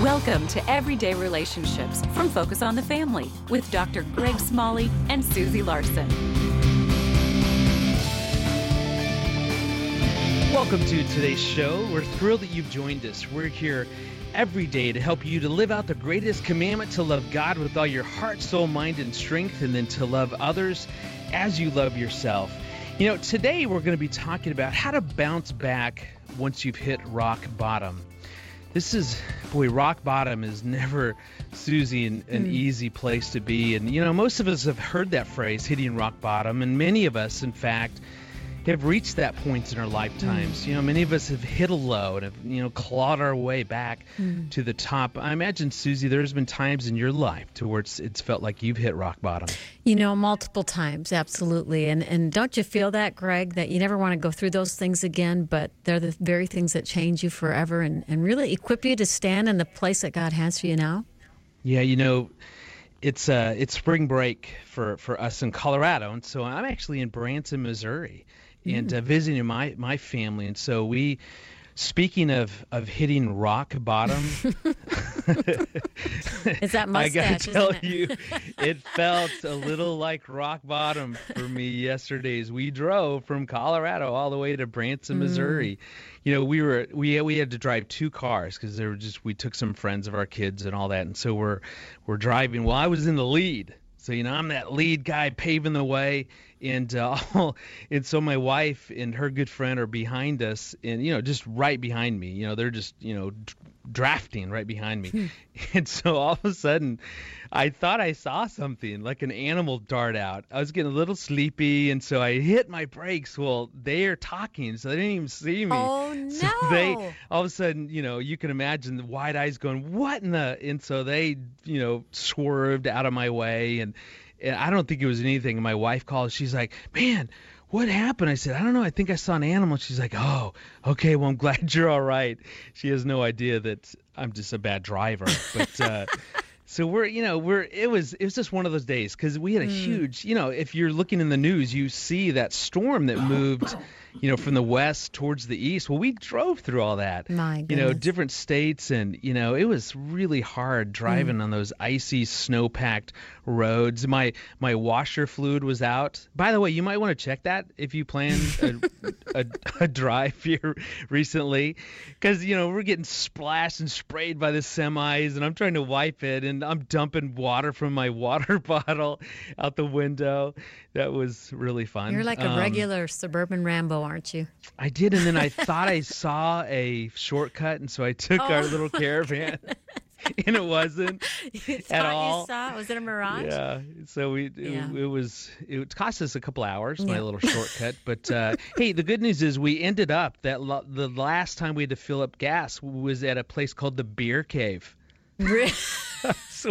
Welcome to Everyday Relationships from Focus on the Family with Dr. Greg Smalley and Susie Larson. Welcome to today's show. We're thrilled that you've joined us. We're here every day to help you to live out the greatest commandment, to love God with all your heart, soul, mind, and strength, and then to love others as you love yourself. You know, today we're going to be talking about how to bounce back once you've hit rock bottom. Rock bottom is never, Susie, an easy place to be. And, you know, most of us have heard that phrase, hitting rock bottom, and many of us, in fact, have reached that point in our lifetimes. You know, many of us have hit a low and have, clawed our way back to the top. I imagine, Susie, there's been times in your life to where it's felt like you've hit rock bottom. You know, multiple times, absolutely. And don't you feel that, Greg, that you never want to go through those things again, but they're the very things that change you forever and really equip you to stand in the place that God has for you now? Yeah, you know, it's spring break for us in Colorado, and so I'm actually in Branson, Missouri, and visiting my family. And so speaking of hitting rock bottom, is that mustache? I gotta tell you, it felt a little like rock bottom for me yesterday as we drove from Colorado all the way to Branson, Missouri. You know, we had to drive two cars because we took some friends of our kids and all that, and so we're driving. Well, I was in the lead. So, I'm that lead guy paving the way, and so my wife and her good friend are behind us, and, just right behind me. They're just, drafting right behind me. And so all of a sudden, I thought I saw something, like an animal dart out. I was getting a little sleepy, and so I hit my brakes. Well, they are talking, so they didn't even see me. Oh, no. So they, all of a sudden, you can imagine the wide eyes going, what in the? And so they, swerved out of my way, and I don't think it was anything. And my wife called. She's like, man, what happened? I said, I don't know. I think I saw an animal. She's like, oh, okay. Well, I'm glad you're all right. She has no idea that I'm just a bad driver. But so it was just one of those days because we had a huge, if you're looking in the news, you see that storm that moved, from the west towards the east. Well, we drove through all that, My goodness. Different states, and, it was really hard driving on those icy, snow-packed roads. My washer fluid was out. By the way, you might want to check that if you plan a drive here recently, because, we're getting splashed and sprayed by the semis, and I'm trying to wipe it, and I'm dumping water from my water bottle out the window. That was really fun. You're like a regular suburban Rambo, aren't you? I did, and then I thought I saw a shortcut, and so I took our little caravan, and it wasn't at all. You saw? Was it a mirage? Yeah. So it cost us a couple hours, my little shortcut. But hey, the good news is we ended up the last time we had to fill up gas was at a place called the Beer Cave. Really? I swear.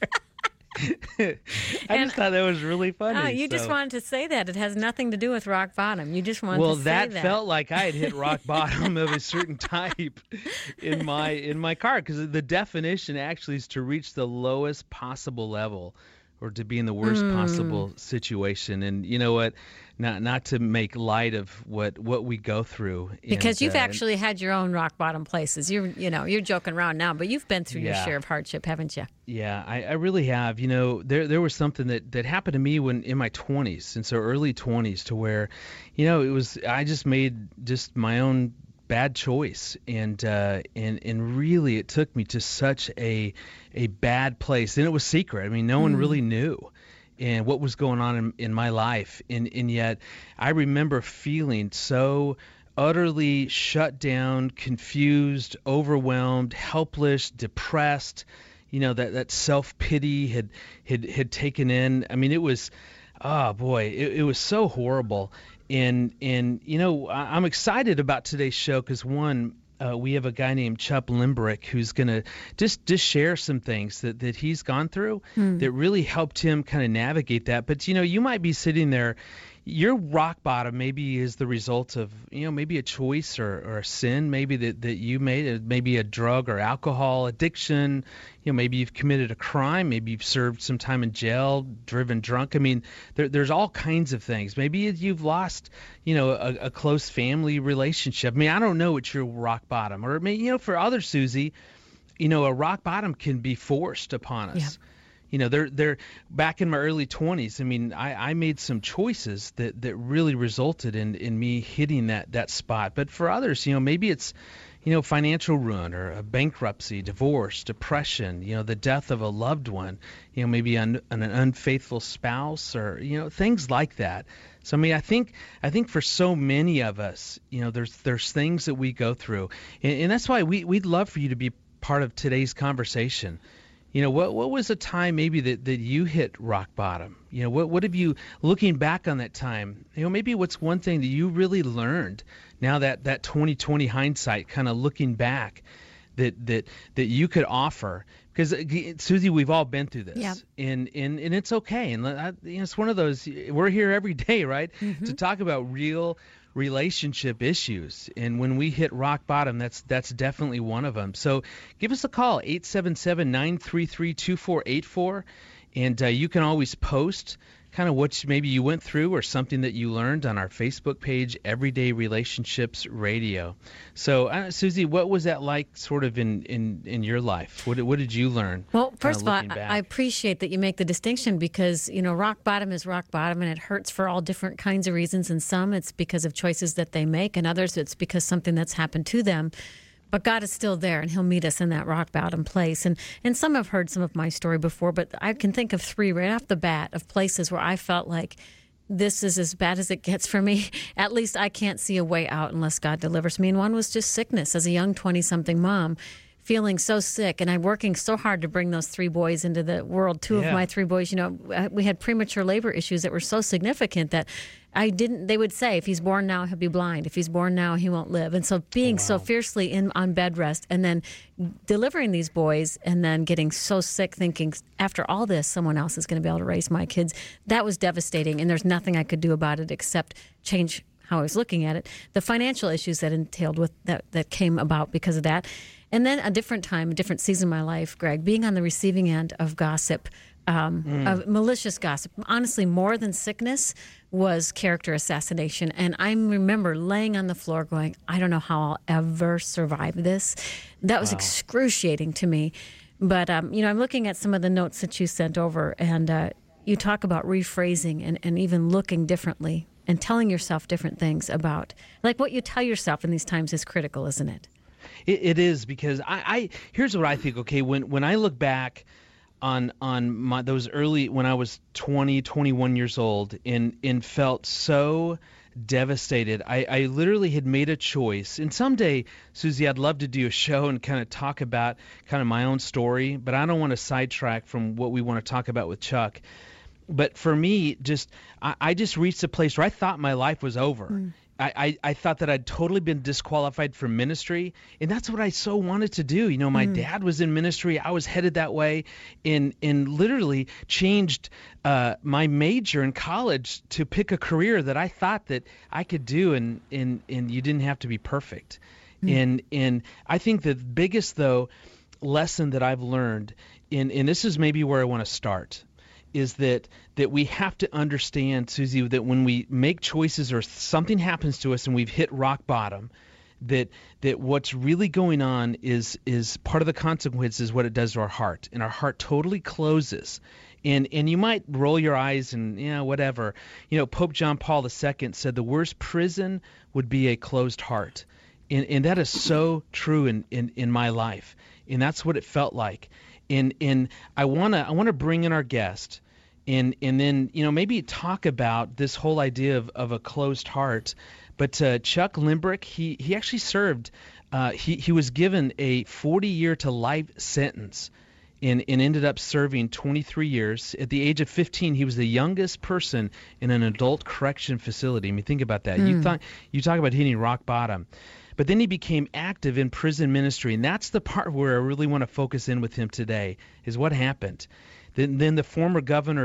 I just thought that was really funny. Oh, you just wanted to say that. It has nothing to do with rock bottom. You just wanted to say that. Well, that felt like I had hit rock bottom of a certain type in my car, because the definition actually is to reach the lowest possible level or to be in the worst possible situation. And you know what? Not to make light of what we go through. Because you've actually had your own rock bottom places. You're joking around now, but you've been through your share of hardship, haven't you? Yeah, I really have. There was something that happened to me when in my 20s, and so early 20s, to where, I just made my own bad choice, and really it took me to such a bad place, and it was secret. I mean, no one really knew and what was going on in my life, and yet I remember feeling so utterly shut down, confused, overwhelmed, helpless, depressed. That self-pity had taken in. I mean, it was, oh boy, it was so horrible. And I'm excited about today's show because, one, we have a guy named Chuck Limbrick who's going to just share some things that he's gone through that really helped him kind of navigate that. But, you might be sitting there. Your rock bottom maybe is the result of, maybe a choice or a sin maybe that you made, maybe a drug or alcohol addiction. Maybe you've committed a crime. Maybe you've served some time in jail, driven drunk. I mean, there's all kinds of things. Maybe you've lost, a close family relationship. I mean, I don't know what your rock bottom, or maybe, for others, Susie, a rock bottom can be forced upon us. Yeah. They're back in my early 20s. I mean, I made some choices that really resulted in me hitting that spot. But for others, maybe it's, financial ruin or a bankruptcy, divorce, depression, the death of a loved one, maybe an unfaithful spouse or, things like that. So, I mean, I think for so many of us, there's things that we go through. And that's why we'd love for you to be part of today's conversation. What was a time maybe that you hit rock bottom? What have you, looking back on that time, maybe what's one thing that you really learned now that 2020 hindsight, kind of looking back, that you could offer? Because Susie, we've all been through this, and it's okay. And it's one of those, we're here every day, right, to talk about real relationship issues, and when we hit rock bottom, that's definitely one of them. So give us a call, 877-933-2484, and you can always post kind of what maybe you went through or something that you learned on our Facebook page, Everyday Relationships Radio. So Susie, what was that like sort of in your life? What did you learn? Well, first of all, I appreciate that you make the distinction because, rock bottom is rock bottom and it hurts for all different kinds of reasons. And some it's because of choices that they make, and others it's because something that's happened to them. But God is still there, and he'll meet us in that rock bottom place. And some have heard some of my story before, but I can think of 3 right off the bat of places where I felt like this is as bad as it gets for me. At least I can't see a way out unless God delivers me. And one was just sickness as a young 20-something mom, feeling so sick, and I'm working so hard to bring those 3 boys into the world. 2 of my 3 boys, we had premature labor issues that were so significant that they would say, if he's born now, he'll be blind. If he's born now, he won't live. And so being so fiercely on bed rest and then delivering these boys and then getting so sick thinking, after all this, someone else is going to be able to raise my kids, that was devastating. And there's nothing I could do about it except change how I was looking at it. The financial issues that entailed with that came about because of that. And then a different time, a different season of my life, Greg, being on the receiving end of gossip, of malicious gossip. Honestly, more than sickness was character assassination. And I remember laying on the floor going, I don't know how I'll ever survive this. That was excruciating to me. But, I'm looking at some of the notes that you sent over, and you talk about rephrasing and even looking differently and telling yourself different things about, like what you tell yourself in these times is critical, isn't it? It is, because I here's what I think. Okay, when I look back on those early, when I was 20, 21 years old, and felt so devastated. I literally had made a choice. And someday, Susie, I'd love to do a show and kind of talk about kind of my own story, but I don't want to sidetrack from what we want to talk about with Chuck. But for me, I just reached a place where I thought my life was over. I thought that I'd totally been disqualified from ministry, and that's what I so wanted to do. My dad was in ministry. I was headed that way, and literally changed my major in college to pick a career that I thought that I could do, and you didn't have to be perfect. And I think the biggest, though, lesson that I've learned, and this is maybe where I want to start, is that we have to understand, Susie, that when we make choices or something happens to us and we've hit rock bottom, that what's really going on is part of the consequence is what it does to our heart, and our heart totally closes. And you might roll your eyes and whatever. Pope John Paul II said the worst prison would be a closed heart, and that is so true in my life, and that's what it felt like. And I wanna bring in our guest, and then maybe talk about this whole idea of a closed heart. But Chuck Limbrick, he actually served. He was given a 40-year to life sentence, and ended up serving 23 years. At the age of 15, he was the youngest person in an adult correction facility. I mean, think about that. You talk about hitting rock bottom. But then he became active in prison ministry, and that's the part where I really want to focus in with him today, is what happened. Then the former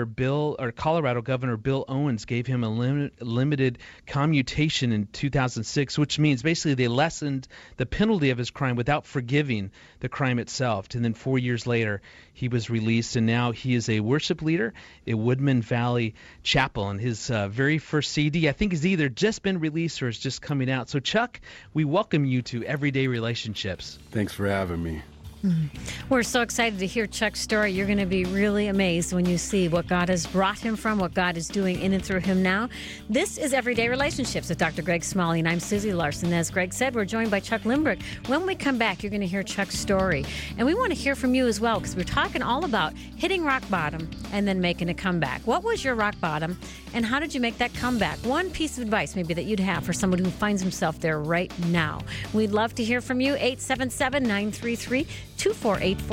Colorado Governor Bill Owens gave him a limited commutation in 2006, which means basically they lessened the penalty of his crime without forgiving the crime itself. And then 4 years later, he was released, and now he is a worship leader at Woodman Valley Chapel. And his very first CD, I think, has either just been released or is just coming out. So, Chuck, we welcome you to Everyday Relationships. Thanks for having me. We're so excited to hear Chuck's story. You're going to be really amazed when you see what God has brought him from, what God is doing in and through him now. This is Everyday Relationships with Dr. Greg Smalley, and I'm Susie Larson. As Greg said, we're joined by Chuck Limbrick. When we come back, you're going to hear Chuck's story. And we want to hear from you as well, because we're talking all about hitting rock bottom and then making a comeback. What was your rock bottom, and how did you make that comeback? One piece of advice maybe that you'd have for someone who finds himself there right now. We'd love to hear from you. 877-933-2484.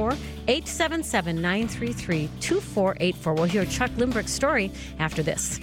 877-933-2484. We'll hear Chuck Limbrick's story after this.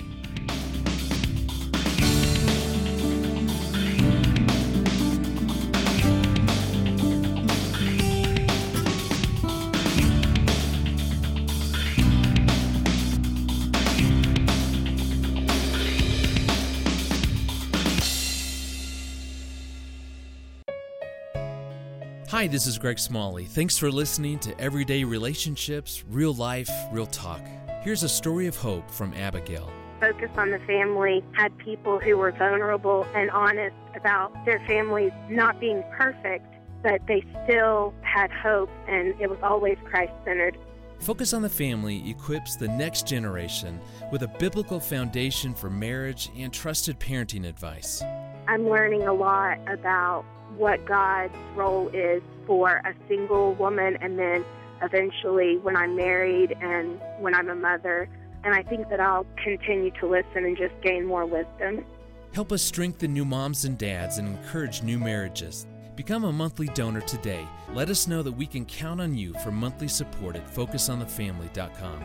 Hi, this is Greg Smalley. Thanks for listening to Everyday Relationships, Real Life, Real Talk. Here's a story of hope from Abigail. Focus on the Family had people who were vulnerable and honest about their families not being perfect, but they still had hope, and it was always Christ-centered. Focus on the Family equips the next generation with a biblical foundation for marriage and trusted parenting advice. I'm learning a lot about what God's role is for a single woman, and then eventually when I'm married and when I'm a mother. And I think that I'll continue to listen and just gain more wisdom. Help us strengthen new moms and dads and encourage new marriages. Become a monthly donor today. Let us know that we can count on you for monthly support at FocusOnTheFamily.com.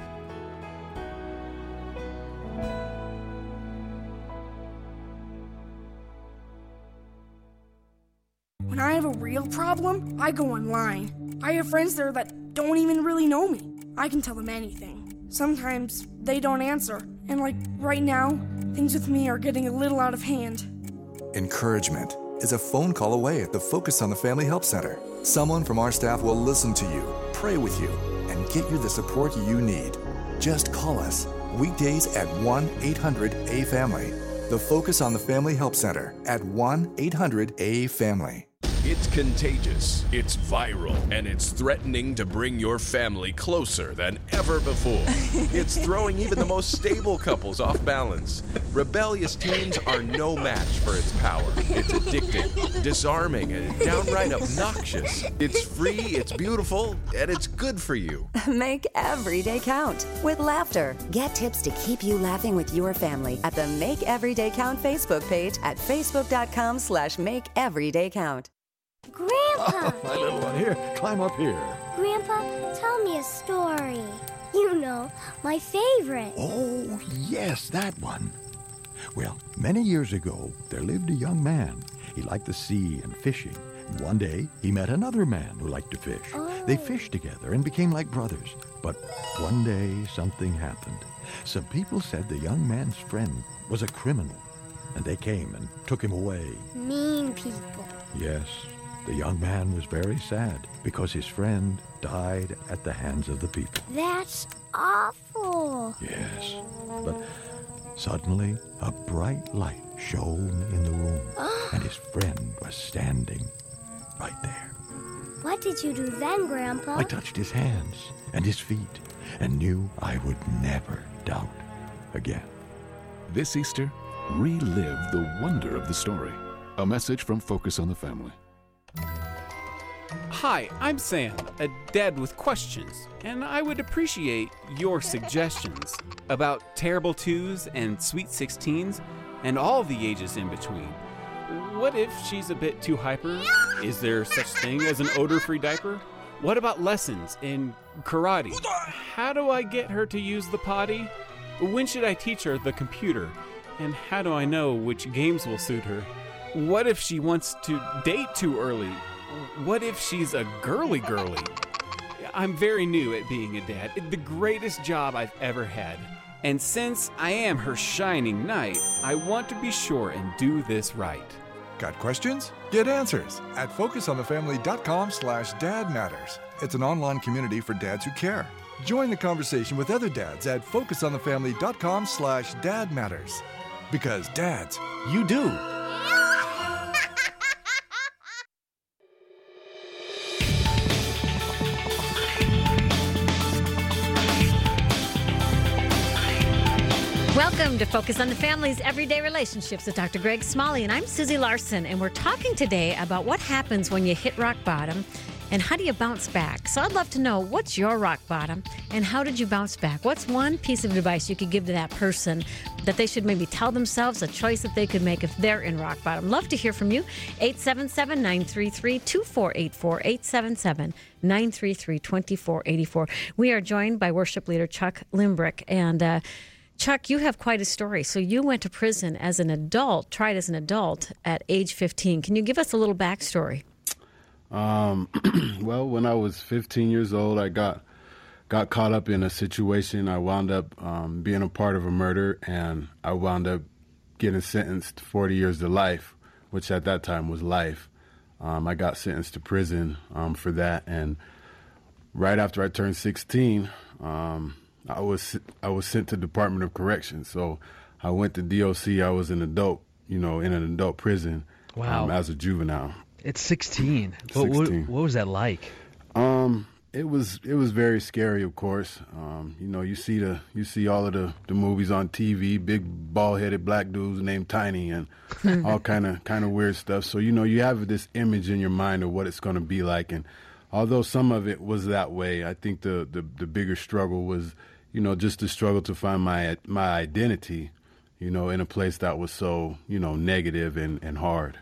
When I have a real problem, I go online. I have friends there that don't even really know me. I can tell them anything. Sometimes they don't answer, and like right now, things with me are getting a little out of hand. Encouragement is a phone call away at the Focus on the Family Help Center. Someone from our staff will listen to you, pray with you, and get you the support you need. Just call us weekdays at 1-800-A-FAMILY. The Focus on the Family Help Center at 1-800-A-FAMILY. It's contagious, it's viral, and it's threatening to bring your family closer than ever before. It's throwing even the most stable couples off balance. Rebellious teens are no match for its power. It's addicting, disarming, and downright obnoxious. It's free, it's beautiful, and it's good for you. Make every day count with laughter. Get tips to keep you laughing with your family at the Make Every Day Count Facebook page at facebook.com/makeeverydaycount. Grandpa! My little one, here, climb up here. Grandpa, tell me a story. You know, my favorite. Oh, yes, that one. Well, many years ago, there lived a young man. He liked the sea and fishing. And one day, he met another man who liked to fish. Oh. They fished together and became like brothers. But one day, something happened. Some people said the young man's friend was a criminal, and they came and took him away. Mean people. Yes. The young man was very sad because his friend died at the hands of the people. That's awful. Yes, but suddenly a bright light shone in the room, and his friend was standing right there. What did you do then, Grandpa? I touched his hands and his feet and knew I would never doubt again. This Easter, relive the wonder of the story. A message from Focus on the Family. Hi, I'm Sam, a dad with questions, and I would appreciate your suggestions about terrible twos and sweet 16s and all the ages in between. What if she's a bit too hyper? Is there such thing as an odor-free diaper? What about lessons in karate? How do I get her to use the potty? When should I teach her the computer? And how do I know which games will suit her? What if she wants to date too early? What if she's a girly? I'm very new at being a dad. The greatest job I've ever had. And since I am her shining knight, I want to be sure and do this right. Got questions? Get answers at FocusOnTheFamily.com/dadmatters. It's an online community for dads who care. Join the conversation with other dads at FocusOnTheFamily.com/dadmatters. Because dads, you do. Welcome to Focus on the Family's Everyday Relationships with Dr. Greg Smalley, and I'm Susie Larson, and we're talking today about what happens when you hit rock bottom and how do you bounce back. So I'd love to know, what's your rock bottom and how did you bounce back? What's one piece of advice you could give to that person that they should maybe tell themselves, a choice that they could make if they're in rock bottom? Love to hear from you. 877-933-2484, 877-933-2484. We are joined by worship leader Chuck Limbrick, and Chuck, you have quite a story. So you went to prison as an adult, tried as an adult at age 15. Can you give us a little backstory? Well, when I was 15 years old, I got caught up in a situation. I wound up being a part of a murder, and I wound up getting sentenced to 40 years to life, which at that time was life. I got sentenced to prison for that, and right after I turned 16, I was sent to Department of Corrections. So I went to DOC. I was an adult, in an adult prison. Wow. As a juvenile. It's 16. 16. What was that like? It was very scary, of course. You see all of the movies on TV, big bald-headed black dudes named Tiny and all kind of weird stuff. So you have this image in your mind of what it's going to be like, and although some of it was that way, I think the bigger struggle was, just the struggle to find my identity, in a place that was so, negative and hard.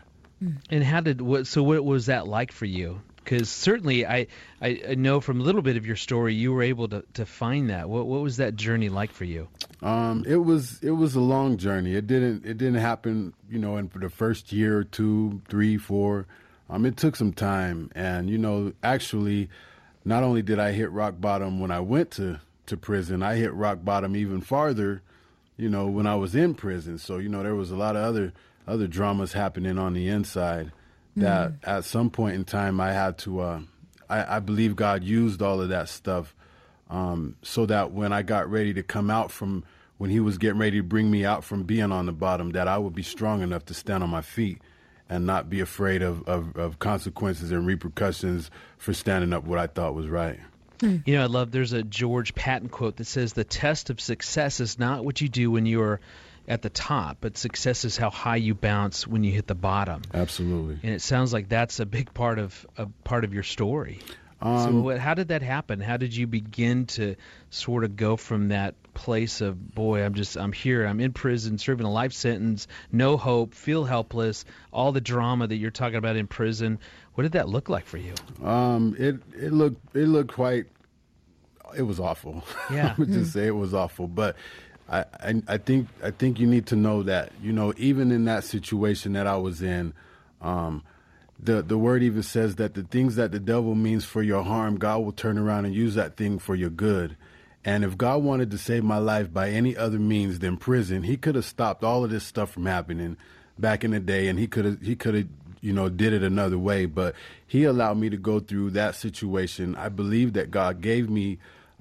And what was that like for you? Because certainly I know from a little bit of your story, you were able to find that. What was that journey like for you? It was a long journey. It didn't happen, in the first year or 2, 3, 4. It took some time, and actually, not only did I hit rock bottom when I went to prison, I hit rock bottom even farther, when I was in prison. So there was a lot of other dramas happening on the inside that at some point in time I had to. I believe God used all of that stuff so that when I got ready to come out from, when He was getting ready to bring me out from being on the bottom, that I would be strong enough to stand on my feet and not be afraid of consequences and repercussions for standing up what I thought was right. I love, there's a George Patton quote that says, the test of success is not what you do when you're at the top, but success is how high you bounce when you hit the bottom. Absolutely. And it sounds like that's a big part of your story. So how did that happen? How did you begin to sort of go from that place of, boy, I'm here, I'm in prison, serving a life sentence, no hope, feel helpless, all the drama that you're talking about in prison? What did that look like for you? It looked quite, it was awful. Yeah. I would just say it was awful. But I think you need to know that, even in that situation that I was in, the word even says that the things that the devil means for your harm, God will turn around and use that thing for your good. And if God wanted to save my life by any other means than prison, He could have stopped all of this stuff from happening back in the day, and He could have did it another way. But He allowed me to go through that situation. I believe that God gave me,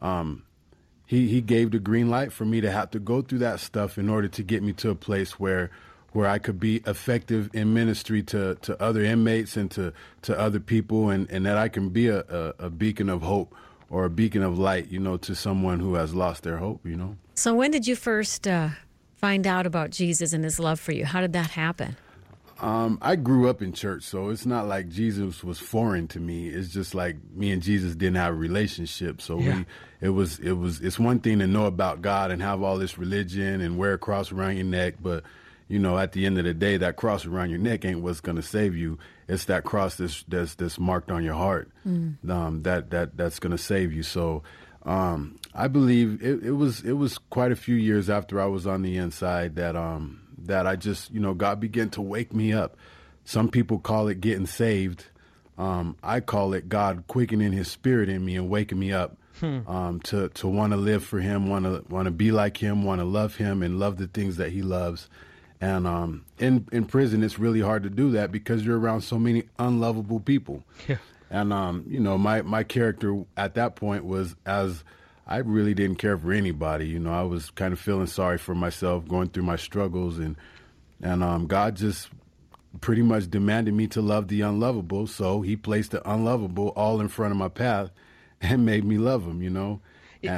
He gave the green light for me to have to go through that stuff in order to get me to a place where I could be effective in ministry to other inmates and to other people, and that I can be a beacon of hope or a beacon of light, to someone who has lost their hope, So when did you first find out about Jesus and His love for you? How did that happen? I grew up in church, so it's not like Jesus was foreign to me. It's just like me and Jesus didn't have a relationship. So yeah. It's one thing to know about God and have all this religion and wear a cross around your neck, but at the end of the day, that cross around your neck ain't what's going to save you. It's that cross that's marked on your heart that's going to save you. So I believe it was quite a few years after I was on the inside that I just, God began to wake me up. Some people call it getting saved. I call it God quickening His spirit in me and waking me up to want to live for Him, want to be like Him, want to love Him and love the things that He loves. And in prison, it's really hard to do that because you're around so many unlovable people. Yeah. And, my character at that point was, as I really didn't care for anybody. I was kind of feeling sorry for myself, going through my struggles. And God just pretty much demanded me to love the unlovable. So He placed the unlovable all in front of my path and made me love them, And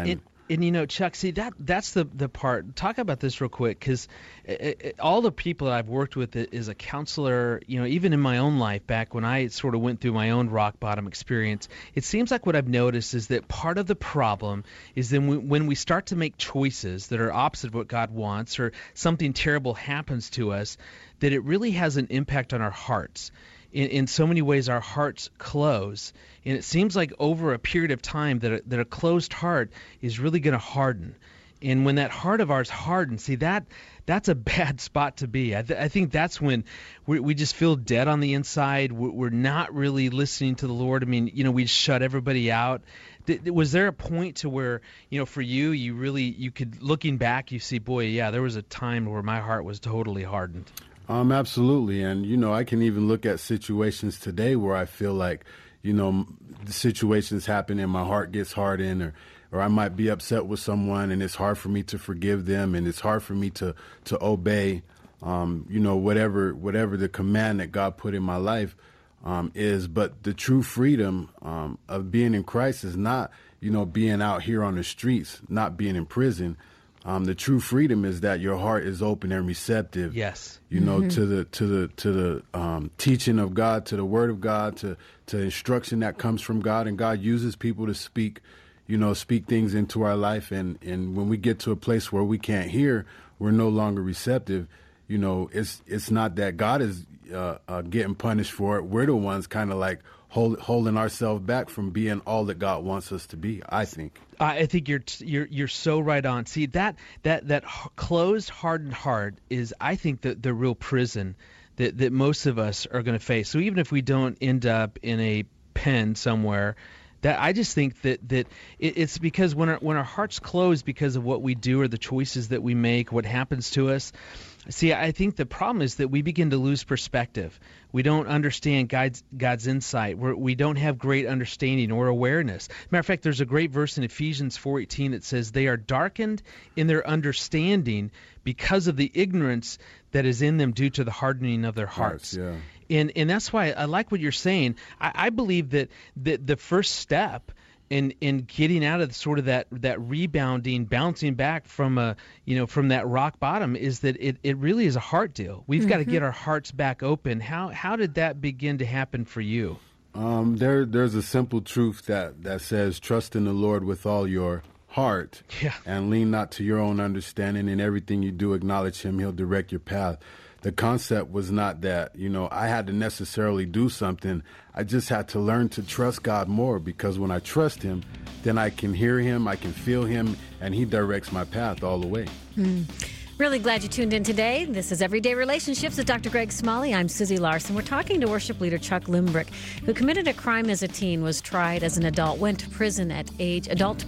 And Chuck, see that's the part. Talk about this real quick, because all the people that I've worked with as a counselor, even in my own life, back when I sort of went through my own rock bottom experience, it seems like what I've noticed is that part of the problem is then when we start to make choices that are opposite of what God wants, or something terrible happens to us, that it really has an impact on our hearts. In so many ways, our hearts close, and it seems like over a period of time that a closed heart is really going to harden. And when that heart of ours hardens, see, that's a bad spot to be. I think that's when we just feel dead on the inside. We're not really listening to the Lord. I mean, we shut everybody out. Was there a point to where, for you could, looking back, you see, boy, yeah, there was a time where my heart was totally hardened? Absolutely. And, I can even look at situations today where I feel like, the situations happen and my heart gets hardened, or I might be upset with someone and it's hard for me to forgive them, and it's hard for me to obey, whatever the command that God put in my life is. But the true freedom of being in Christ is not, being out here on the streets, not being in prison. The true freedom is that your heart is open and receptive. Yes. To the teaching of God, to the Word of God, to instruction that comes from God, and God uses people to speak things into our life. And when we get to a place where we can't hear, we're no longer receptive. It's not that God is getting punished for it. We're the ones kind of like holding ourselves back from being all that God wants us to be, I think. I think you're so right on. See, that closed, hardened heart is, I think, the real prison that most of us are going to face. So even if we don't end up in a pen somewhere, that I just think that it's because when our hearts close because of what we do or the choices that we make, what happens to us. See, I think the problem is that we begin to lose perspective. We don't understand God's insight. We don't have great understanding or awareness. Matter of fact, there's a great verse in Ephesians 4:18 that says, "They are darkened in their understanding because of the ignorance that is in them due to the hardening of their hearts." Yeah. And that's why I like what you're saying. I believe that the first step in getting out of sort of that rebounding, bouncing back from from that rock bottom is that it really is a heart deal. We've got to get our hearts back open. How did that begin to happen for you? There's a simple truth that says, trust in the Lord with all your heart, and lean not to your own understanding. In everything you do, acknowledge Him. He'll direct your path. The concept was not that, I had to necessarily do something. I just had to learn to trust God more, because when I trust Him, then I can hear Him, I can feel Him, and He directs my path all the way. Really glad you tuned in today. This is Everyday Relationships with Dr. Greg Smalley. I'm Susie Larson. We're talking to worship leader Chuck Limbrick, who committed a crime as a teen, was tried as an adult, went to prison at age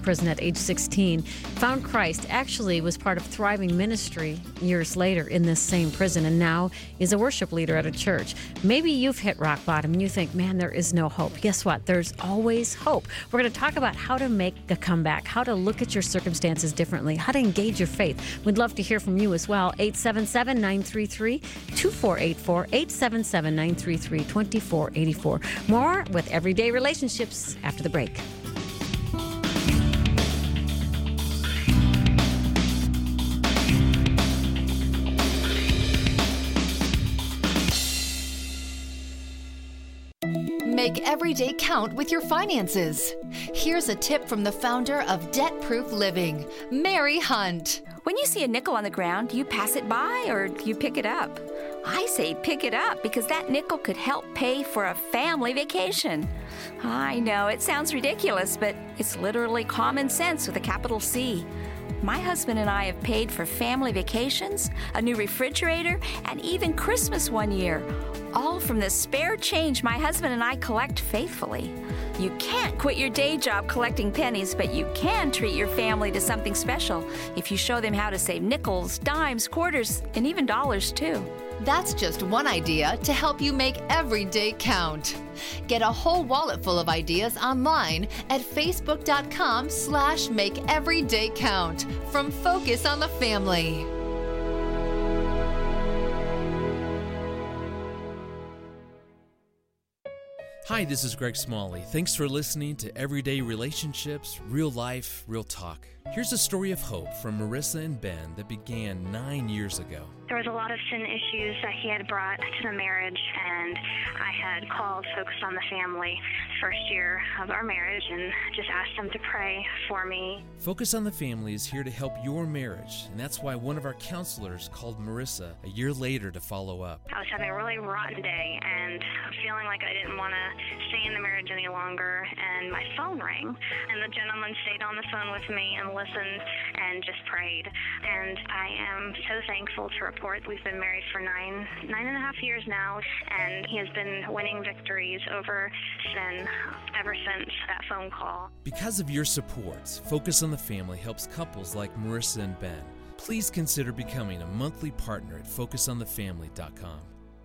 16, found Christ, actually was part of Thriving Ministry years later in this same prison, and now is a worship leader at a church. Maybe you've hit rock bottom and you think, man, there is no hope. Guess what? There's always hope. We're going to talk about how to make a comeback, how to look at your circumstances differently, how to engage your faith. We'd love to hear from you as well. 877-933-2484, 877-933-2484. More with Everyday Relationships after the break. Make every day count with your finances. Here's a tip from the founder of Debt Proof Living, Mary Hunt. When you see a nickel on the ground, do you pass it by or you pick it up? I say pick it up, because that nickel could help pay for a family vacation. I know, it sounds ridiculous, but it's literally common sense with a capital C. My husband and I have paid for family vacations, a new refrigerator, and even Christmas one year, all from the spare change my husband and I collect faithfully. You can't quit your day job collecting pennies, but you can treat your family to something special if you show them how to save nickels, dimes, quarters, and even dollars too. That's just one idea to help you make every day count. Get a whole wallet full of ideas online at facebook.com/makeeverydaycount from Focus on the Family. Hi, this is Greg Smalley. Thanks for listening to Everyday Relationships, Real Life, Real Talk. Here's a story of hope from Marissa and Ben that began 9 years ago. There was a lot of sin issues that he had brought to the marriage, and I had called Focus on the Family first year of our marriage and just asked them to pray for me. Focus on the Family is here to help your marriage, and that's why one of our counselors called Marissa a year later to follow up. I was having a really rotten day and feeling like I didn't want to stay in the marriage any longer, and my phone rang, and the gentleman stayed on the phone with me and listened and just prayed. And I am so thankful to report we've been married for nine and a half years now, and he has been winning victories over sin ever since that phone call. Because of your support, Focus on the Family helps couples like Marissa and Ben. Please consider becoming a monthly partner at FocusOnTheFamily.com.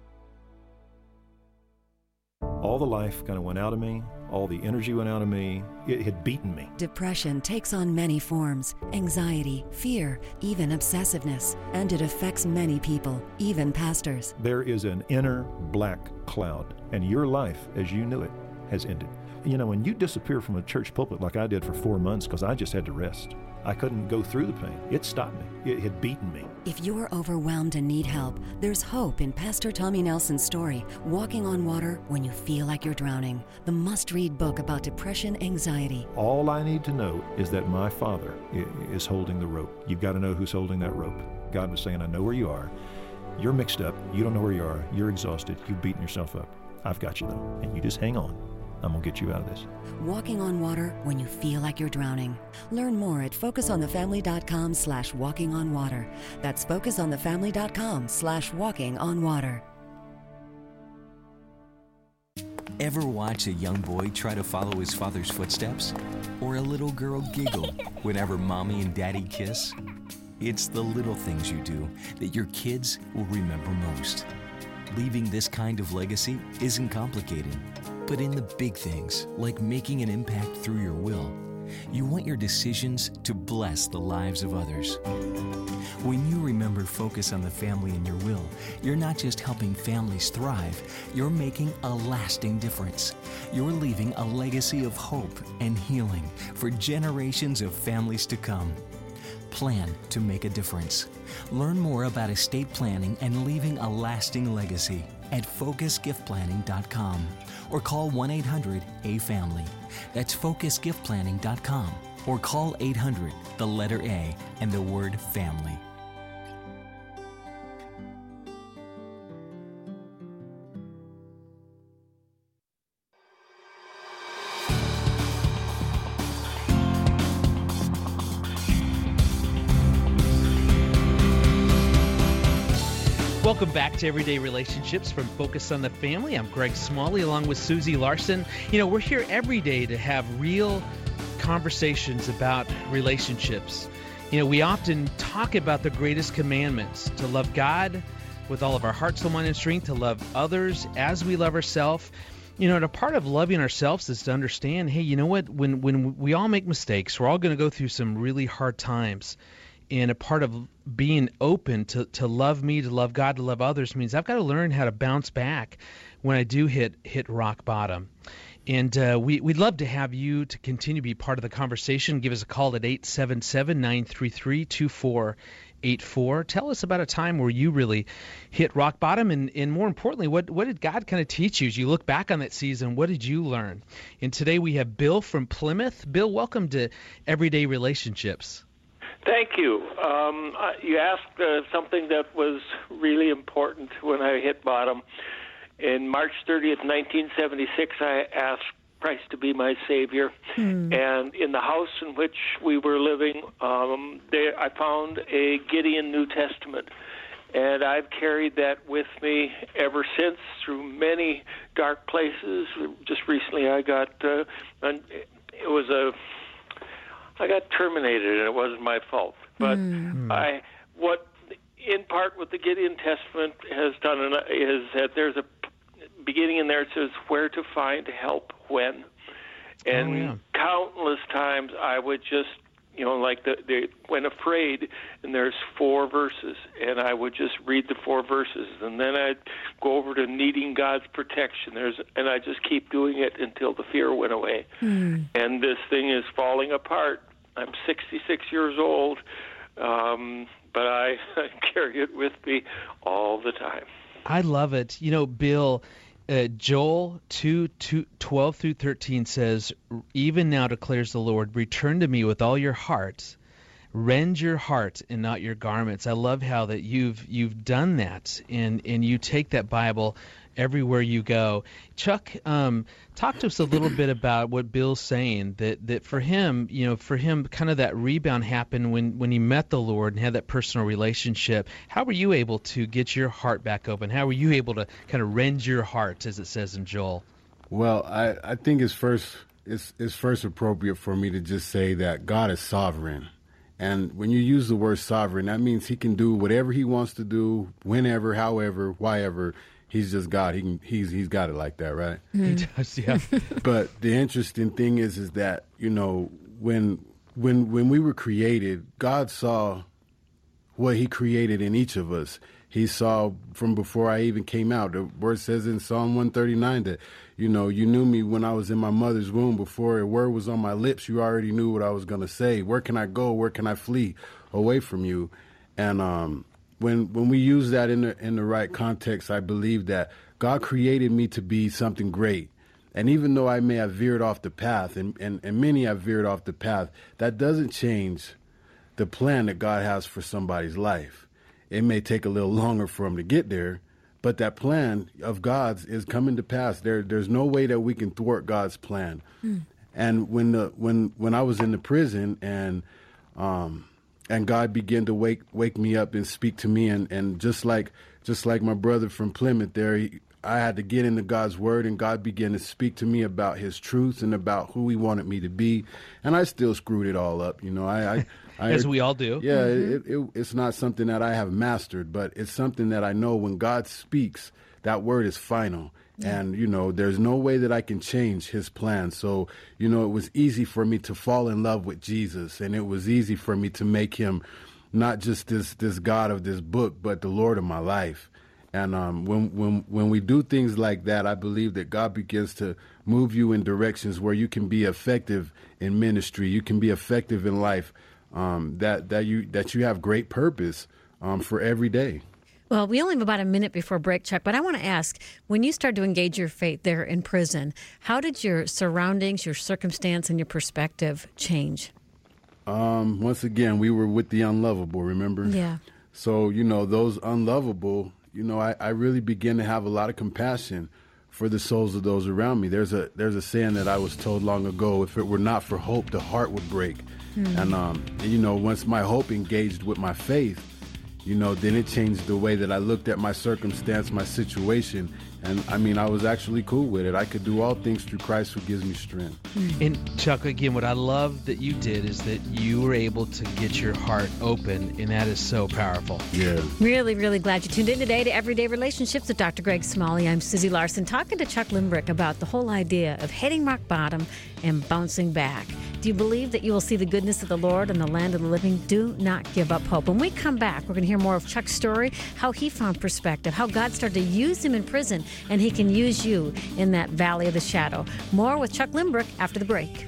All the life kind of went out of me. All the energy went out of me. It had beaten me. Depression takes on many forms: anxiety, fear, even obsessiveness. And it affects many people, even pastors. There is an inner black cloud, and your life as you knew it has ended. You know, when you disappear from a church pulpit like I did for 4 months because I just had to rest, I couldn't go through the pain. It stopped me. It had beaten me. If you're overwhelmed and need help, there's hope in Pastor Tommy Nelson's story, Walking on Water When You Feel Like You're Drowning, the must-read book about depression, anxiety. All I need to know is that my Father is holding the rope. You've got to know who's holding that rope. God was saying, I know where you are. You're mixed up. You don't know where you are. You're exhausted. You've beaten yourself up. I've got you, though. And you just hang on. I'm going to get you out of this. Walking on Water When You Feel Like You're Drowning. Learn more at FocusOnTheFamily.com/walkingonwater. That's FocusOnTheFamily.com/walkingonwater. Ever watch a young boy try to follow his father's footsteps? Or a little girl giggle whenever mommy and daddy kiss? It's the little things you do that your kids will remember most. Leaving this kind of legacy isn't complicated, but in the big things, like making an impact through your will, you want your decisions to bless the lives of others. When you remember Focus on the Family in your will, you're not just helping families thrive, you're making a lasting difference. You're leaving a legacy of hope and healing for generations of families to come. Plan to make a difference. Learn more about estate planning and leaving a lasting legacy at FocusGiftPlanning.com or call 1-800-A-FAMILY. That's FocusGiftPlanning.com or call 800, the letter A, and the word family. Welcome back to Everyday Relationships from Focus on the Family. I'm Greg Smalley along with Susie Larson. You know, we're here every day to have real conversations about relationships. You know, we often talk about the greatest commandments: to love God with all of our heart, soul, mind, and strength, to love others as we love ourselves. You know, and a part of loving ourselves is to understand, hey, you know what? When we all make mistakes, we're all going to go through some really hard times. And a part of being open to love me, to love God, to love others means I've got to learn how to bounce back when I do hit rock bottom. And we'd love to have you to continue to be part of the conversation. Give us a call at 877-933-2484. Tell us about a time where you really hit rock bottom, and more importantly, what did God kind of teach you as you look back on that season? What did you learn? And today we have Bill from Plymouth. Bill, welcome to Everyday Relationships. Thank you. You asked something that was really important when I hit bottom. In March 30th, 1976, I asked Christ to be my Savior. And in the house in which we were living, I found a Gideon New Testament. And I've carried that with me ever since through many dark places. Just recently I got, I got terminated, and it wasn't my fault. But what in part what the Gideon Testament has done is that there's a beginning in there that says where to find help when. And countless times I would just, like when afraid, and there's 4 verses, and I would just read the 4 verses, and then I'd go over to needing God's protection. And I just keep doing it until the fear went away. And this thing is falling apart. I'm 66 years old, but I carry it with me all the time. I love it. Bill, Joel 2:12 through 13 says, "Even now declares the Lord, return to me with all your heart, rend your heart and not your garments." I love how that you've done that, and you take that Bible everywhere you go. Chuck, talk to us a little bit about what Bill's saying, that for him, kind of that rebound happened when he met the Lord and had that personal relationship. How were you able to get your heart back open? How were you able to kind of rend your heart, as it says in Joel? Well, I think it's first appropriate for me to just say that God is sovereign. And when you use the word sovereign, that means he can do whatever he wants to do, whenever, however, whyever. He's just God. He's got it like that, right? He does, yeah. But the interesting thing is that, when we were created, God saw what he created in each of us. He saw from before I even came out. The word says in Psalm 139 that, you knew me when I was in my mother's womb. Before a word was on my lips, you already knew what I was going to say. Where can I go? Where can I flee away from you? And when we use that in the right context, I believe that God created me to be something great. And even though I may have veered off the path, and many have veered off the path, that doesn't change the plan that God has for somebody's life. It may take a little longer for them to get there, but that plan of God's is coming to pass. There's no way that we can thwart God's plan. And when I was in the prison and God began to wake me up and speak to me, and just like my brother from Plymouth there, I had to get into God's word, and God began to speak to me about his truth and about who he wanted me to be. And I still screwed it all up. As we all do. Yeah, it's not something that I have mastered, but it's something that I know when God speaks, that word is final. Yeah. And, there's no way that I can change his plan. So, it was easy for me to fall in love with Jesus, and it was easy for me to make him not just this God of this book, but the Lord of my life. And when we do things like that, I believe that God begins to move you in directions where you can be effective in ministry. You can be effective in life, that you have great purpose for every day. Well, we only have about a minute before break, Chuck, but I want to ask, when you started to engage your faith there in prison, how did your surroundings, your circumstance, and your perspective change? Once again, we were with the unlovable, remember? Yeah. So, those unlovable, I really began to have a lot of compassion for the souls of those around me. There's a saying that I was told long ago: if it were not for hope, the heart would break. And once my hope engaged with my faith, then it changed the way that I looked at my circumstance, my situation. And I was actually cool with it. I could do all things through Christ who gives me strength. And Chuck, again, what I love that you did is that you were able to get your heart open, and that is so powerful. Yeah. Really, really glad you tuned in today to Everyday Relationships with Dr. Greg Smalley. I'm Susie Larson, talking to Chuck Limbrick about the whole idea of hitting rock bottom and bouncing back. Do you believe that you will see the goodness of the Lord in the land of the living? Do not give up hope. When we come back, we're going to hear more of Chuck's story, how he found perspective, how God started to use him in prison, and he can use you in that valley of the shadow. More with Chuck Limbrick after the break.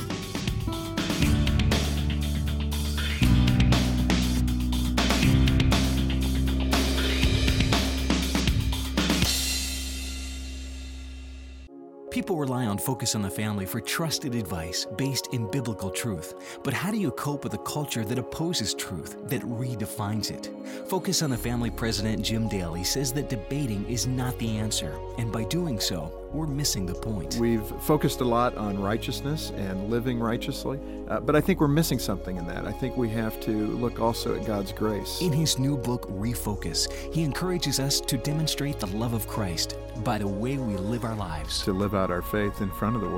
People rely on Focus on the Family for trusted advice based in biblical truth. But how do you cope with a culture that opposes truth, that redefines it? Focus on the Family President Jim Daly says that debating is not the answer, and by doing so, we're missing the point. We've focused a lot on righteousness and living righteously, but I think we're missing something in that. I think we have to look also at God's grace. In his new book, Refocus, he encourages us to demonstrate the love of Christ by the way we live our lives. To live out our faith in front of the world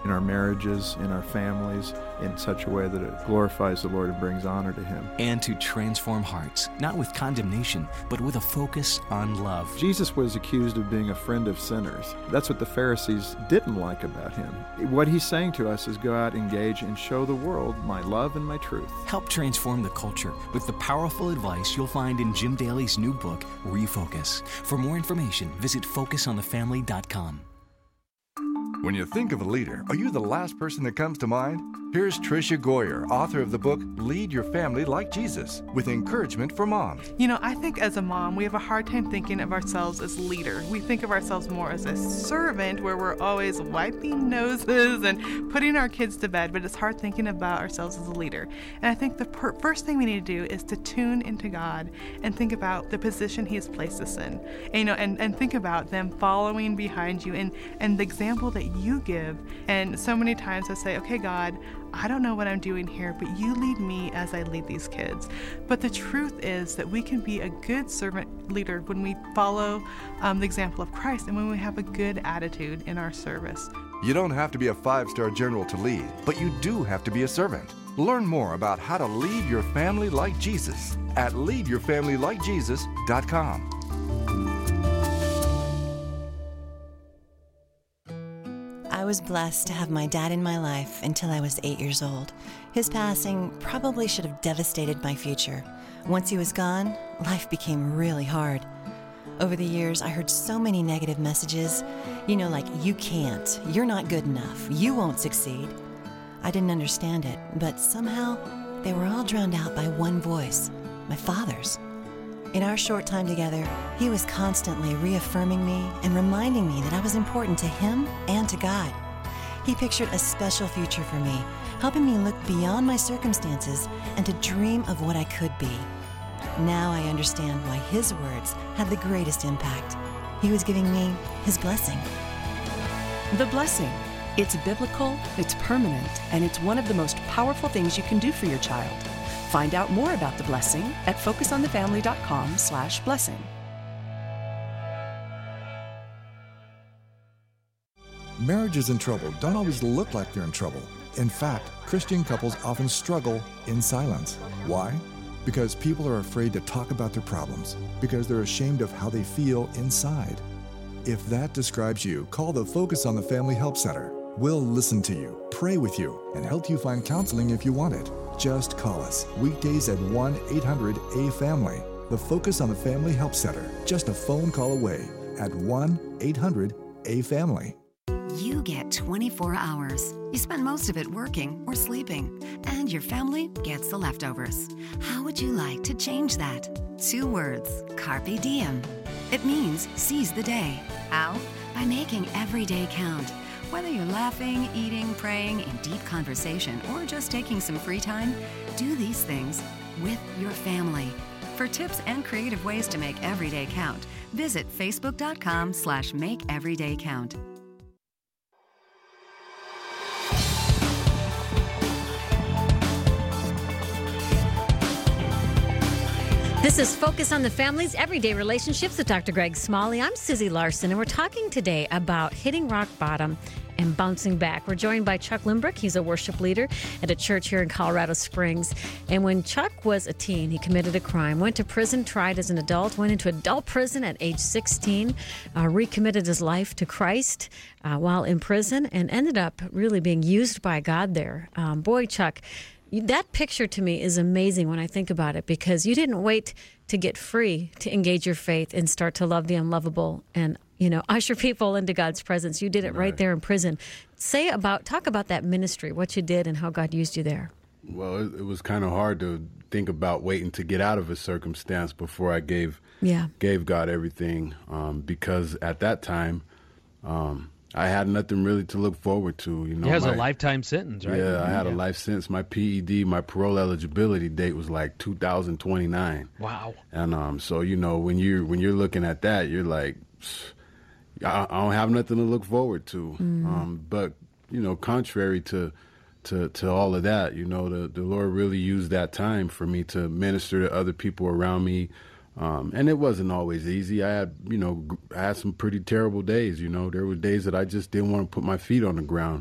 in our marriages, in our families, in such a way that it glorifies the Lord and brings honor to Him. And to transform hearts, not with condemnation, but with a focus on love. Jesus was accused of being a friend of sinners. That's what the Pharisees didn't like about Him. What He's saying to us is go out, engage, and show the world my love and my truth. Help transform the culture with the powerful advice you'll find in Jim Daly's new book, Refocus. For more information, visit FocusOnTheFamily.com. When you think of a leader, are you the last person that comes to mind? Here's Tricia Goyer, author of the book Lead Your Family Like Jesus, with encouragement for moms. You know, I think as a mom, we have a hard time thinking of ourselves as leader. We think of ourselves more as a servant, where we're always wiping noses and putting our kids to bed, but it's hard thinking about ourselves as a leader. And I think the first thing we need to do is to tune into God and think about the position He has placed us in. And, you know, and think about them following behind you and the example that you give. And so many times I say, okay, God, I don't know what I'm doing here, but you lead me as I lead these kids. But the truth is that we can be a good servant leader when we follow the example of Christ and when we have a good attitude in our service. You don't have to be a 5-star general to lead, but you do have to be a servant. Learn more about how to lead your family like Jesus at leadyourfamilylikejesus.com. I was blessed to have my dad in my life until I was 8 years old. His passing probably should have devastated my future. Once he was gone, life became really hard. Over the years, I heard so many negative messages, like, you can't, you're not good enough, you won't succeed. I didn't understand it, but somehow they were all drowned out by one voice, my father's. In our short time together, he was constantly reaffirming me and reminding me that I was important to him and to God. He pictured a special future for me, helping me look beyond my circumstances and to dream of what I could be. Now I understand why his words had the greatest impact. He was giving me his blessing. The blessing. It's biblical, it's permanent, and it's one of the most powerful things you can do for your child. Find out more about the blessing at FocusOnTheFamily.com/blessing. Marriages in trouble don't always look like they're in trouble. In fact, Christian couples often struggle in silence. Why? Because people are afraid to talk about their problems, because they're ashamed of how they feel inside. If that describes you, call the Focus on the Family Help Center. We'll listen to you, pray with you, and help you find counseling if you want it. Just call us weekdays at 1-800-A-FAMILY. The Focus on the Family Help Center, just a phone call away at 1-800-A-FAMILY. You get 24 hours. You spend most of it working or sleeping, and your family gets the leftovers. How would you like to change that? 2 words, carpe diem. It means seize the day. How? By making every day count. Whether you're laughing, eating, praying, in deep conversation, or just taking some free time, do these things with your family. For tips and creative ways to make every day count, visit facebook.com/makeeverydaycount. This is Focus on the Family's Everyday Relationships with Dr. Greg Smalley. I'm Susie Larson, and we're talking today about hitting rock bottom and bouncing back. We're joined by Chuck Limbrick. He's a worship leader at a church here in Colorado Springs. And when Chuck was a teen, he committed a crime, went to prison, tried as an adult, went into adult prison at age 16, recommitted his life to Christ while in prison, and ended up really being used by God there. Boy, Chuck, that picture to me is amazing when I think about it, because you didn't wait to get free to engage your faith and start to love the unlovable and, usher people into God's presence. You did it right there in prison. Talk about that ministry, what you did and how God used you there. Well, it was kind of hard to think about waiting to get out of a circumstance before I gave God everything, because at that time, I had nothing really to look forward to. It was a lifetime sentence, right? Yeah, I had a life sentence. My PED, my parole eligibility date was like 2029. Wow. And so when you're looking at that, you're like, I don't have nothing to look forward to. But contrary to all of that, the Lord really used that time for me to minister to other people around me. And it wasn't always easy. I had some pretty terrible days. There were days that I just didn't want to put my feet on the ground.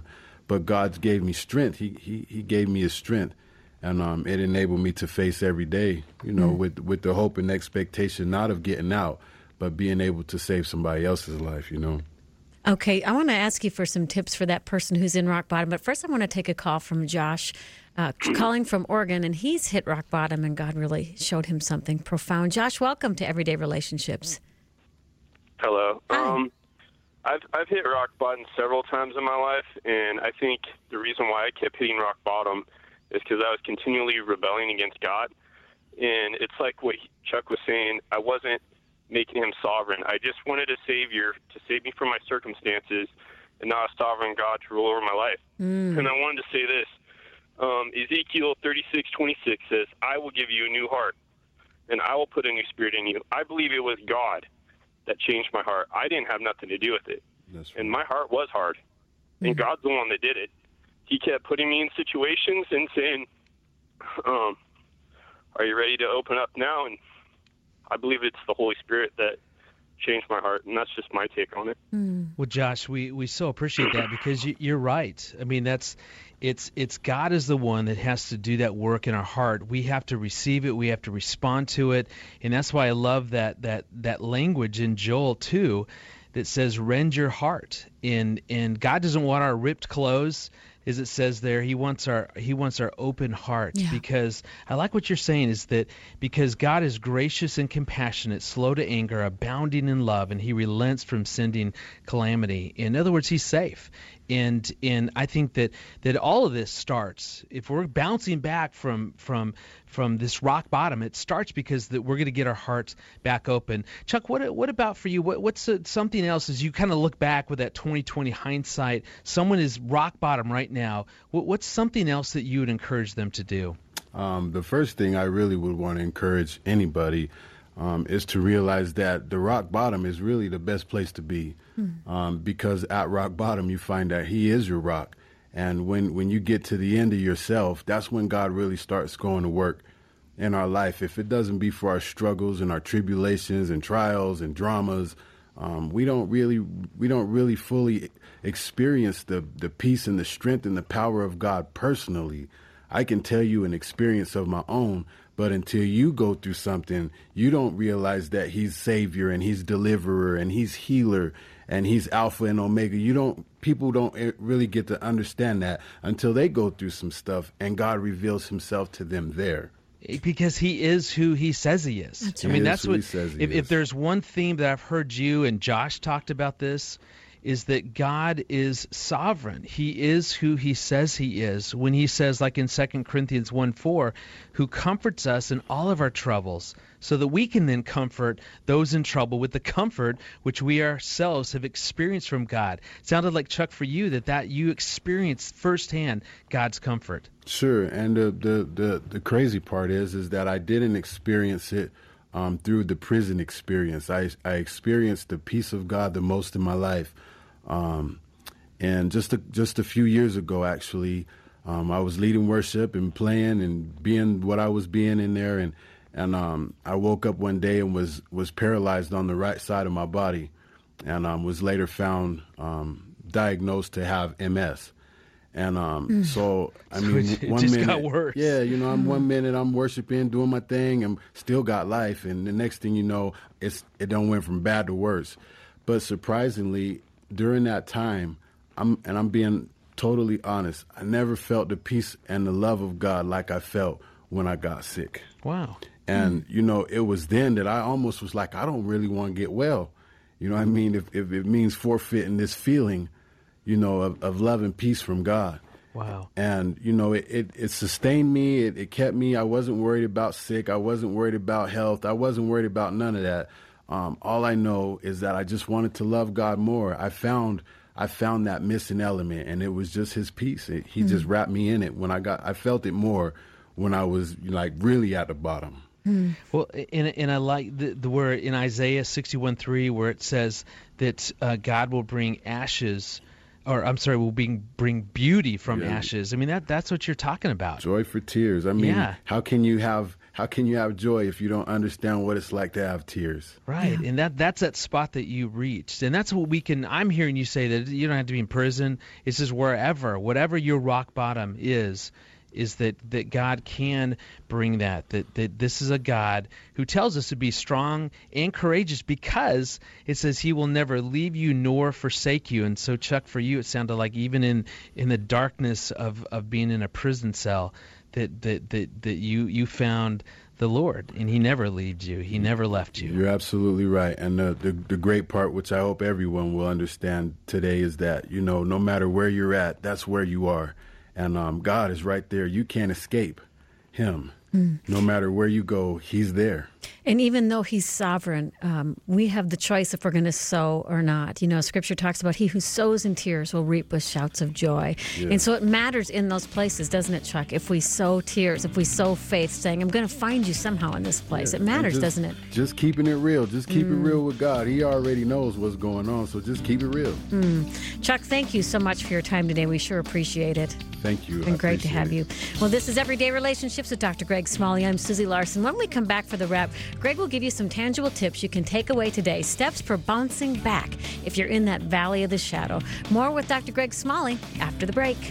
but God gave me strength. He gave me his strength, and it enabled me to face every day, with the hope and expectation not of getting out, but being able to save somebody else's life, Okay, I want to ask you for some tips for that person who's in rock bottom. But first, I want to take a call from Josh, calling from Oregon, and he's hit rock bottom, and God really showed him something profound. Josh, welcome to Everyday Relationships. Hello. I've hit rock bottom several times in my life, and I think the reason why I kept hitting rock bottom is because I was continually rebelling against God. And it's like what Chuck was saying, I wasn't making him sovereign. I just wanted a savior to save me from my circumstances and not a sovereign God to rule over my life. And I wanted to say this. Ezekiel 36:26 says, I will give you a new heart, and I will put a new spirit in you. I believe it was God that changed my heart. I didn't have nothing to do with it. And my heart was hard. And God's the one that did it. He kept putting me in situations and saying, are you ready to open up now? And I believe it's the Holy Spirit that changed my heart, and that's just my take on it. Well, Josh, we so appreciate that, because you're right. I mean, it's God is the one that has to do that work in our heart. We have to receive it. We have to respond to it, and that's why I love that language in Joel 2 that says, "Rend your heart." And God doesn't want our ripped clothes, as it says there. He wants our open heart. Because I like what you're saying, is that because God is gracious and compassionate, slow to anger, abounding in love, and he relents from sending calamity. In other words, he's safe. And I think that all of this starts, if we're bouncing back from this rock bottom, it starts because that we're going to get our hearts back open. Chuck, what about for you? What's something else as you kind of look back with that 2020 hindsight? Someone is rock bottom right now. What's something else that you would encourage them to do? The first thing I really would want to encourage anybody is to realize that the rock bottom is really the best place to be, because at rock bottom you find that he is your rock. And when you get to the end of yourself, that's when God really starts going to work in our life. If it doesn't be for our struggles and our tribulations and trials and dramas, we don't really fully experience the peace and the strength and the power of God personally. I can tell you an experience of my own, but until you go through something, you don't realize that he's Savior and he's Deliverer and he's Healer and he's Alpha and Omega. People don't really get to understand that until they go through some stuff and God reveals himself to them there. Because he is who he says he is. That's I mean, right. that's what, if there's one theme that I've heard you and Josh talked about this, is that God is sovereign. He is who he says he is. When he says, like in 2 Corinthians 1:4, who comforts us in all of our troubles, so that we can then comfort those in trouble with the comfort which we ourselves have experienced from God. It sounded like, Chuck, for you, that you experienced firsthand God's comfort. Sure, and the crazy part is that I didn't experience it through the prison experience. I experienced the peace of God the most in my life. And just a few years ago, actually, I was leading worship and playing and being what I was being in there, and I woke up one day and was paralyzed on the right side of my body, and was later found diagnosed to have MS. And so, I mean, it just got worse. Yeah, I'm 1 minute I'm worshiping, doing my thing, and still got life, and the next thing you know, it done went from bad to worse. But surprisingly, during that time, I'm being totally honest, I never felt the peace and the love of God like I felt when I got sick. Wow. And, it was then that I almost was like, I don't really want to get well. You know what I mean? If it means forfeiting this feeling, of love and peace from God. Wow. And, it sustained me. It kept me. I wasn't worried about sick. I wasn't worried about health. I wasn't worried about none of that. All I know is that I just wanted to love God more. I found that missing element, and it was just his peace. He just wrapped me in it I felt it more when I was like really at the bottom. Well, and I like the word in Isaiah 61:3 where it says that God will bring ashes, or I'm sorry, will bring beauty from ashes. I mean, that's what you're talking about. Joy for tears. I mean, how can you have how can you have joy if you don't understand what it's like to have tears? Right, and that's that spot that you reached, and that's what we can. I'm hearing you say that you don't have to be in prison. It's just whatever your rock bottom is that God can bring that this is a God who tells us to be strong and courageous, because it says He will never leave you nor forsake you. And so, Chuck, for you, it sounded like even in the darkness of being in a prison cell, that you found the Lord, and He never leaves you. He never left you. You're absolutely right. And the great part, which I hope everyone will understand today, is that, no matter where you're at, that's where you are. And God is right there. You can't escape Him. No matter where you go, He's there. And even though He's sovereign, we have the choice if we're going to sow or not. Scripture talks about he who sows in tears will reap with shouts of joy. Yeah. And so it matters in those places, doesn't it, Chuck? If we sow tears, if we sow faith, saying, I'm going to find you somehow in this place. Yeah. It matters, doesn't it? Just keeping it real. Just keep it real with God. He already knows what's going on, so just keep it real. Chuck, thank you so much for your time today. We sure appreciate it. Thank you. It's been great to have you. Well, this is Everyday Relationships with Dr. Greg Smalley. I'm Susie Larson. When we come back for the wrap, Greg will give you some tangible tips you can take away today, steps for bouncing back if you're in that valley of the shadow. More with Dr. Greg Smalley after the break.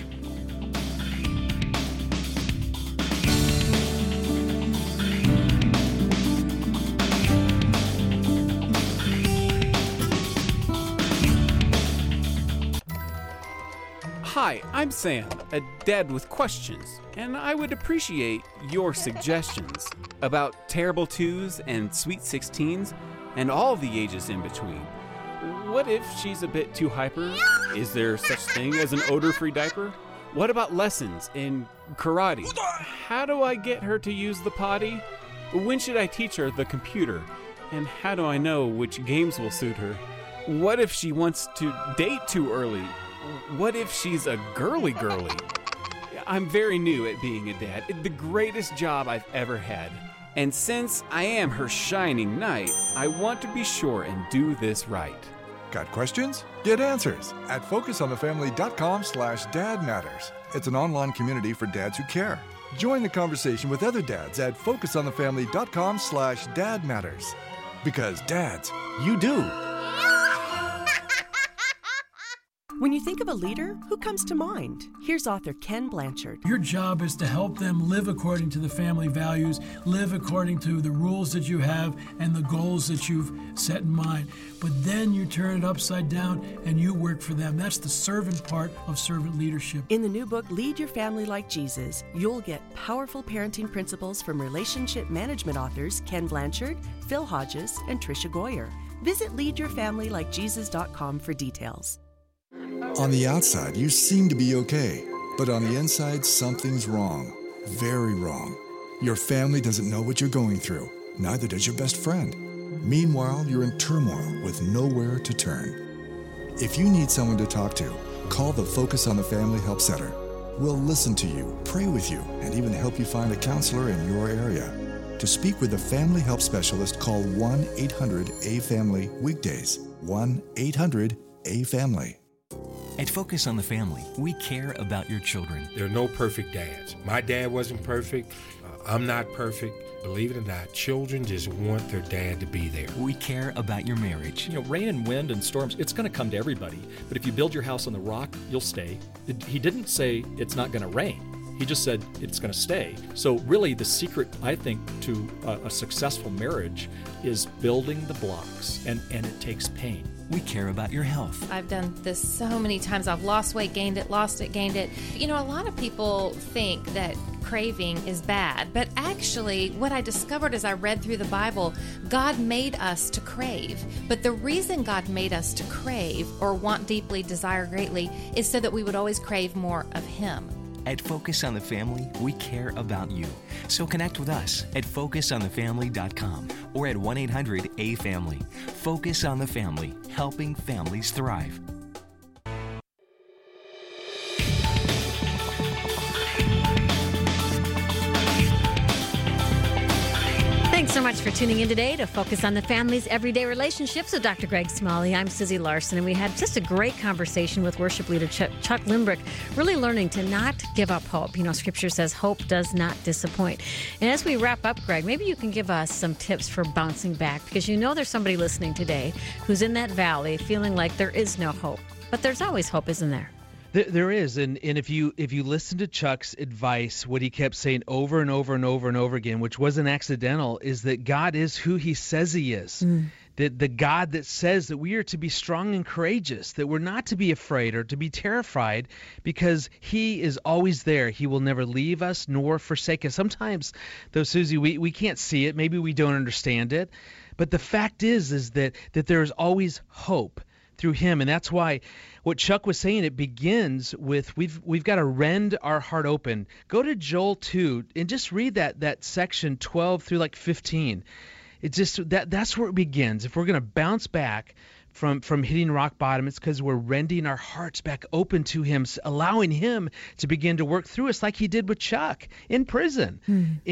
Hi, I'm Sam, a dad with questions, and I would appreciate your suggestions about terrible twos and sweet 16s and all the ages in between. What if she's a bit too hyper? Is there such thing as an odor-free diaper? What about lessons in karate? How do I get her to use the potty? When should I teach her the computer? And how do I know which games will suit her? What if she wants to date too early? What if she's a girly? I'm very new at being a dad. The greatest job I've ever had. And since I am her shining knight, I want to be sure and do this right. Got questions? Get answers at FocusOnTheFamily.com/DadMatters. It's an online community for dads who care. Join the conversation with other dads at FocusOnTheFamily.com/DadMatters. Because dads, you do. When you think of a leader, who comes to mind? Here's author Ken Blanchard. Your job is to help them live according to the family values, live according to the rules that you have and the goals that you've set in mind. But then you turn it upside down and you work for them. That's the servant part of servant leadership. In the new book, Lead Your Family Like Jesus, you'll get powerful parenting principles from relationship management authors Ken Blanchard, Phil Hodges, and Tricia Goyer. Visit leadyourfamilylikejesus.com for details. On the outside, you seem to be okay, but on the inside, something's wrong. Very wrong. Your family doesn't know what you're going through. Neither does your best friend. Meanwhile, you're in turmoil with nowhere to turn. If you need someone to talk to, call the Focus on the Family Help Center. We'll listen to you, pray with you, and even help you find a counselor in your area. To speak with a family help specialist, call 1-800-A-FAMILY weekdays. 1-800-A-FAMILY. At Focus on the Family, we care about your children. There are no perfect dads. My dad wasn't perfect. I'm not perfect. Believe it or not, children just want their dad to be there. We care about your marriage. Rain and wind and storms, it's going to come to everybody. But if you build your house on the rock, you'll stay. He didn't say it's not going to rain. He just said it's going to stay. So really the secret, I think, to a successful marriage is building the blocks, and it takes pain. We care about your health. I've done this so many times. I've lost weight, gained it, lost it, gained it. A lot of people think that craving is bad, but actually what I discovered as I read through the Bible, God made us to crave. But the reason God made us to crave or want deeply, desire greatly, is so that we would always crave more of Him. At Focus on the Family, we care about you. So connect with us at FocusOnTheFamily.com or at 1-800-A-FAMILY. Focus on the Family, helping families thrive. Thanks Thanks so much for tuning in today to Focus on the Family's Everyday Relationships with Dr. Greg Smalley. I'm Susie Larson, and we had just a great conversation with worship leader Chuck Limbrick, really learning to not give up hope. You know, Scripture says hope does not disappoint. And as we wrap up, Greg, maybe you can give us some tips for bouncing back, because you know there's somebody listening today who's in that valley feeling like there is no hope. But there's always hope, isn't there? There is, and if you listen to Chuck's advice, what he kept saying over and over and over and over again, which wasn't accidental, is that God is who he says he is. That the God that says that we are to be strong and courageous, that we're not to be afraid or to be terrified, because he is always there. He will never leave us nor forsake us. Sometimes, though, Susie, we can't see it. Maybe we don't understand it. But the fact is that there is always hope through him. And that's why what Chuck was saying, it begins with we've got to rend our heart open. Go to Joel 2 and just read that section 12 through like 15. It's just that's where it begins. If we're going to bounce back from hitting rock bottom, it's because we're rending our hearts back open to him, allowing him to begin to work through us like he did with Chuck in prison.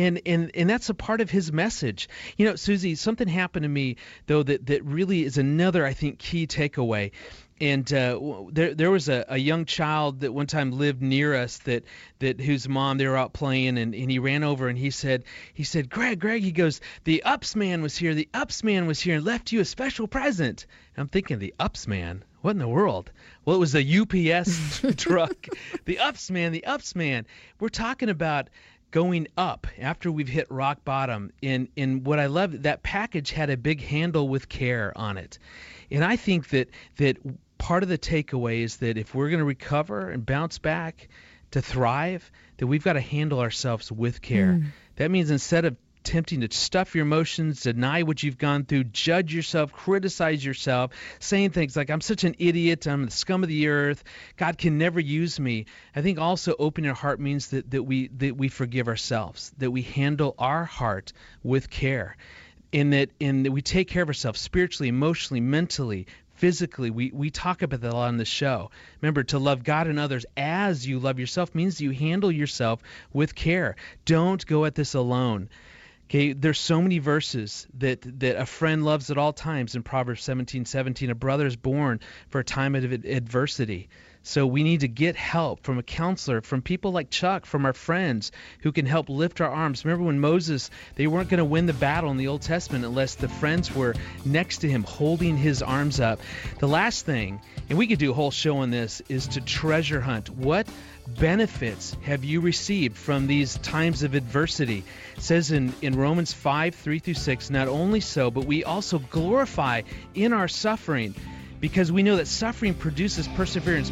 And that's a part of his message. You know, Susie, something happened to me, though, that really is another, I think, key takeaway. And there was a young child that one time lived near us that whose mom, they were out playing, and he ran over and he said, Greg, he goes, the Ups man was here and left you a special present. And I'm thinking, the Ups man? What in the world? Well, it was a UPS truck. The Ups man. We're talking about going up after we've hit rock bottom. And what I love, that package had a big handle with care on it. And I think that part of the takeaway is that if we're going to recover and bounce back to thrive, that we've got to handle ourselves with care. That means instead of attempting to stuff your emotions, deny what you've gone through, judge yourself, criticize yourself, saying things like, I'm such an idiot, I'm the scum of the earth, God can never use me. I think also opening your heart means that we forgive ourselves, that we handle our heart with care, and that we take care of ourselves spiritually, emotionally, mentally, physically. We talk about that a lot on the show. Remember, to love God and others as you love yourself means you handle yourself with care. Don't go at this alone. Okay, there's so many verses that a friend loves at all times. In Proverbs 17:17, a brother is born for a time of adversity. So we need to get help from a counselor, from people like Chuck, from our friends who can help lift our arms. Remember when Moses, they weren't going to win the battle in the Old Testament unless the friends were next to him, holding his arms up. The last thing, and we could do a whole show on this, is to treasure hunt. What benefits have you received from these times of adversity? It says in Romans 5:3-6, not only so, but we also glorify in our suffering, because we know that suffering produces perseverance,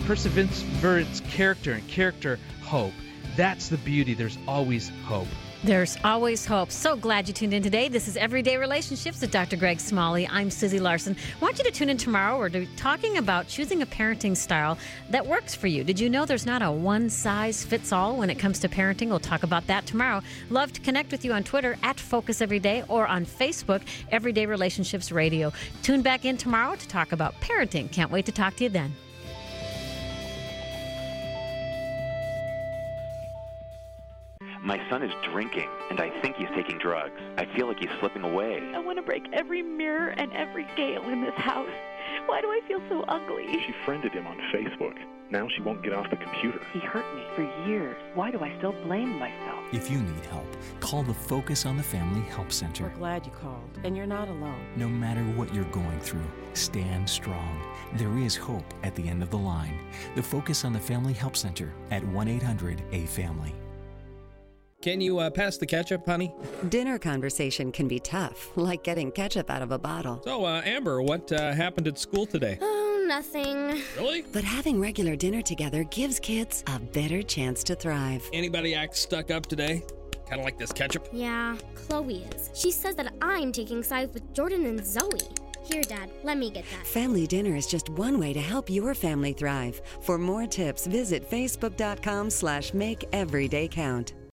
character, and character, hope. That's the beauty. There's always hope. There's always hope. So glad you tuned in today. This is Everyday Relationships with Dr. Greg Smalley. I'm Susie Larson. I want you to tune in tomorrow. We're talking about choosing a parenting style that works for you. Did you know there's not a one-size-fits-all when it comes to parenting? We'll talk about that tomorrow. Love to connect with you on Twitter @FocusEveryday or on Facebook, Everyday Relationships Radio. Tune back in tomorrow to talk about parenting. Can't wait to talk to you then. My son is drinking, and I think he's taking drugs. I feel like he's slipping away. I want to break every mirror and every scale in this house. Why do I feel so ugly? She friended him on Facebook. Now she won't get off the computer. He hurt me for years. Why do I still blame myself? If you need help, call the Focus on the Family Help Center. We're glad you called, and you're not alone. No matter what you're going through, stand strong. There is hope at the end of the line. The Focus on the Family Help Center at 1-800-A-FAMILY. Can you pass the ketchup, honey? Dinner conversation can be tough, like getting ketchup out of a bottle. So, Amber, what happened at school today? Oh, nothing. Really? But having regular dinner together gives kids a better chance to thrive. Anybody act stuck up today? Kind of like this ketchup? Yeah, Chloe is. She says that I'm taking sides with Jordan and Zoe. Here, Dad, let me get that. Family dinner is just one way to help your family thrive. For more tips, visit facebook.com/makeeverydaycount.